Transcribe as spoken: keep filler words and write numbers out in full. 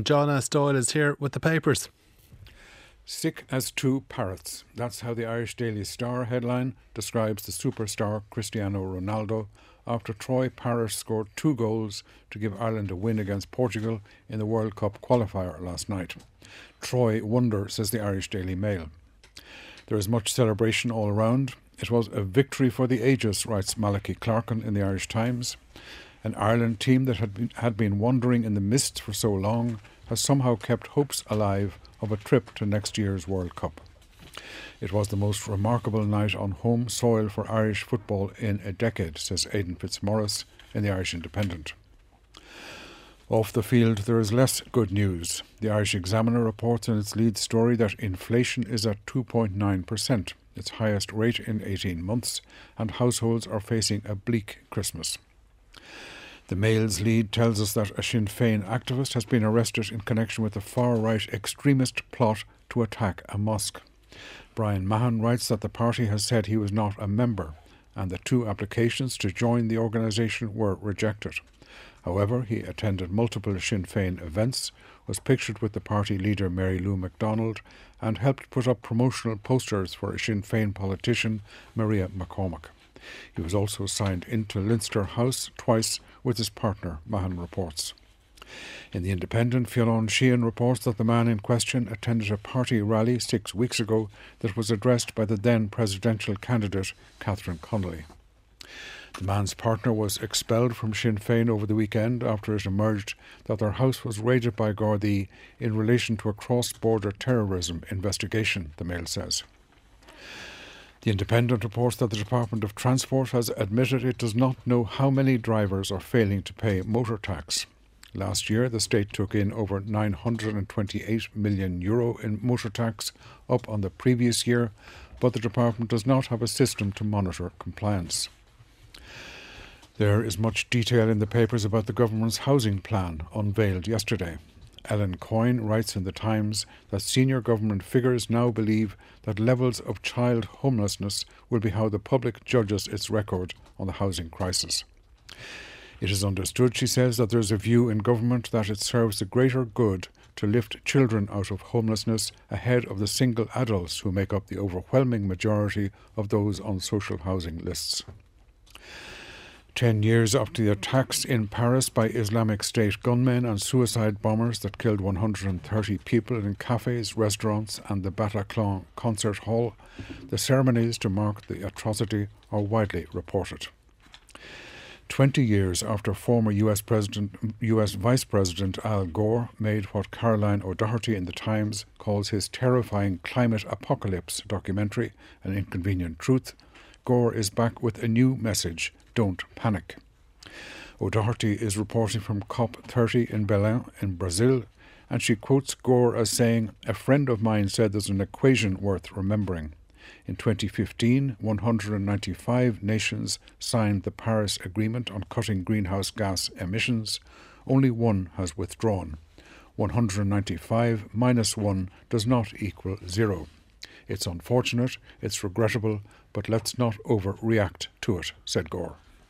John S. Doyle is here with the papers. Sick as two parrots. That's how the Irish Daily Star headline describes the superstar Cristiano Ronaldo after Troy Parrott scored two goals to give Ireland a win against Portugal in the World Cup qualifier last night. Troy wonder, says the Irish Daily Mail. There is much celebration all around. It was a victory for the ages, writes Malachy Clarkin in the Irish Times. An Ireland team that had been, had been wandering in the mist for so long has somehow kept hopes alive of a trip to next year's World Cup. It was the most remarkable night on home soil for Irish football in a decade, says Aidan Fitzmaurice in the Irish Independent. Off the field, there is less good news. The Irish Examiner reports in its lead story that inflation is at two point nine percent, its highest rate in eighteen months, and households are facing a bleak Christmas. The Mail's lead tells us that a Sinn Féin activist has been arrested in connection with a far-right extremist plot to attack a mosque. Brian Mahon writes that the party has said he was not a member, and the two applications to join the organisation were rejected. However, he attended multiple Sinn Féin events, was pictured with the party leader Mary Lou MacDonald, and helped put up promotional posters for a Sinn Féin politician, Maria McCormack. He was also signed into Leinster House twice with his partner, Mahon reports. In the Independent, Fionn Sheehan reports that the man in question attended a party rally six weeks ago that was addressed by the then presidential candidate, Catherine Connolly. The man's partner was expelled from Sinn Féin over the weekend after it emerged that their house was raided by Gardaí in relation to a cross-border terrorism investigation, the Mail says. The Independent reports that the Department of Transport has admitted it does not know how many drivers are failing to pay motor tax. Last year, the state took in over nine hundred twenty-eight million euro in motor tax, up on the previous year, but the department does not have a system to monitor compliance. There is much detail in the papers about the government's housing plan unveiled yesterday. Ellen Coyne writes in the Times that senior government figures now believe that levels of child homelessness will be how the public judges its record on the housing crisis. It is understood, she says, that there is a view in government that it serves the greater good to lift children out of homelessness ahead of the single adults who make up the overwhelming majority of those on social housing lists. Ten years after the attacks in Paris by Islamic State gunmen and suicide bombers that killed one hundred thirty people in cafes, restaurants and the Bataclan concert hall, the ceremonies to mark the atrocity are widely reported. Twenty years after former U S President, U S Vice President Al Gore made what Caroline O'Doherty in the Times calls his terrifying climate apocalypse documentary, An Inconvenient Truth, Gore is back with a new message: don't panic. O'Doherty is reporting from COP thirty in Belém in Brazil, and she quotes Gore as saying, "A friend of mine said there's an equation worth remembering. In twenty fifteen, one hundred ninety-five nations signed the Paris Agreement on cutting greenhouse gas emissions. Only one has withdrawn. one hundred ninety-five minus one does not equal zero. It's unfortunate, it's regrettable, but let's not overreact to it," said Gore.